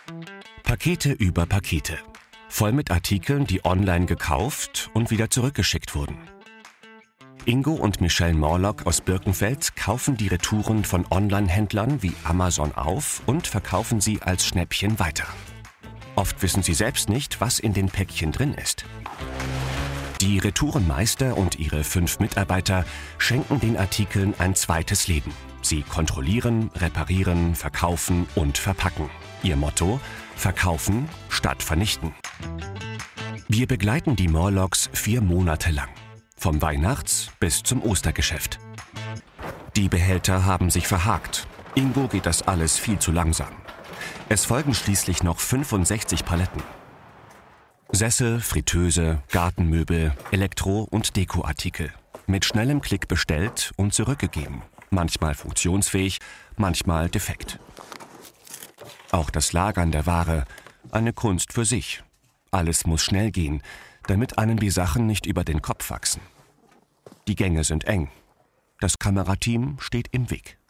Pakete über Pakete. Voll mit Artikeln, die online gekauft und wieder zurückgeschickt wurden. Ingo und Michelle Morlock aus Birkenfeld kaufen die Retouren von Online-Händlern wie Amazon auf und verkaufen sie als Schnäppchen weiter. Oft wissen sie selbst nicht, was in den Päckchen drin ist. Die Retourenmeister und ihre 5 Mitarbeiter schenken den Artikeln ein zweites Leben. Sie kontrollieren, reparieren, verkaufen und verpacken. Ihr Motto: Verkaufen statt vernichten. Wir begleiten die Morlocks 4 Monate lang. Vom Weihnachts- bis zum Ostergeschäft. Die Behälter haben sich verhakt. Ingo geht das alles viel zu langsam. Es folgen schließlich noch 65 Paletten. Sessel, Fritteuse, Gartenmöbel, Elektro- und Dekoartikel. Mit schnellem Klick bestellt und zurückgegeben. Manchmal funktionsfähig, manchmal defekt. Auch das Lagern der Ware, eine Kunst für sich. Alles muss schnell gehen, damit einem die Sachen nicht über den Kopf wachsen. Die Gänge sind eng. Das Kamerateam steht im Weg.